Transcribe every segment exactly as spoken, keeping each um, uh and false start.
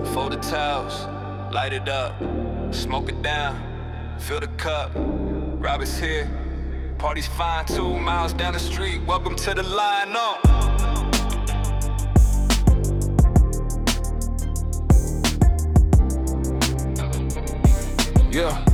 Fold the towels, light it up, smoke it down, fill the cup. Robert's here, party's fine, two miles down the street. Welcome to the line, no. Yeah,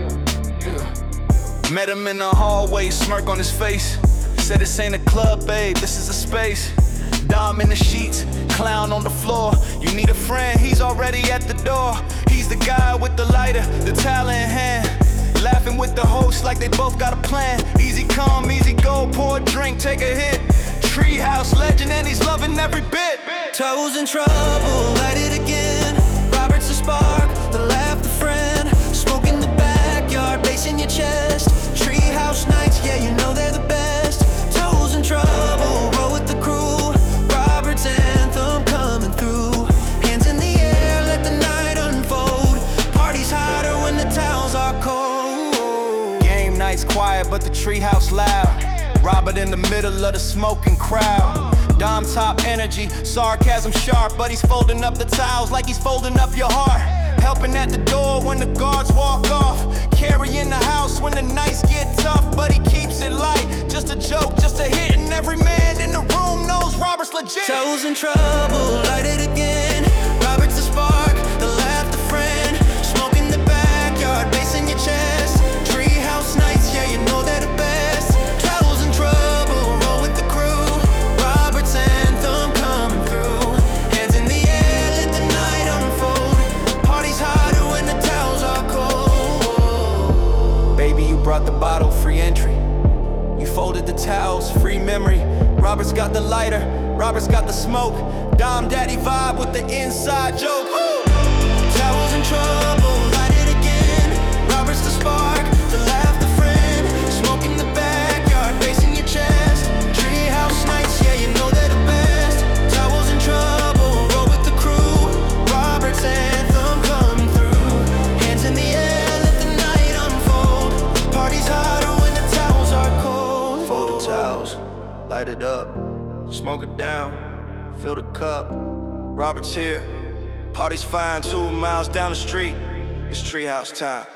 yeah. Met him in the hallway, smirk on his face. Said this ain't a club, babe, this is a space. Dom in the sheets, clown on the floor. You need a friend, he's already at the door. He's the guy with the lighter, the towel in hand, laughing with the host like they both got a plan. Easy come, easy go, pour a drink, take a hit. Treehouse legend and he's loving every bit. Toes in trouble, light it again. Robert's the spark, the laugh, the friend. Smoke in the backyard, bass in your chest. Treehouse nights, yeah, you know they're the best. Toes in trouble, roll with the crew. Robert's anthem coming through. Hands in the air, let the night unfold. Party's hotter when the towels are cold. Game night's quiet, but the treehouse loud. Robert in the middle of the smoking crowd. Dom top energy, sarcasm sharp, but he's folding up the towels like he's folding up your heart. Helping at the door when the guards walk off. Carrying the house when the nights get tough, but he keeps it light. Just a joke, just a hit, and every man in the room knows Robert's legit. Toes in trouble, light it again. Robert's the spark, the laugh, the friend. Smoke in the backyard, bass in your chest. Treehouse nights, yeah, you know they're the best. Toes in trouble, roll with the crew. Robert's anthem coming through. Hands in the air, let the night unfold. Party's hotter when the towels are cold. Baby, you brought the bottle, free entry. You folded the towels, free memory. Robert's got the lighter, Robert's got the smoke. Dom daddy vibe with the inside joke. Woo! Towels in trouble, light it again. Robert's the spark, the laugh, the friend. Smoke in the backyard, bass in your chest. Treehouse nights, yeah, you know they're the best. Towels in trouble, roll with the crew. Robert's anthem coming through. Hands in the air, let the night unfold. Party's hotter when the towels are cold. Fold the towels, light it up, smoke it down, fill the cup. Robert's here, party's fine, two miles down the street. It's treehouse time.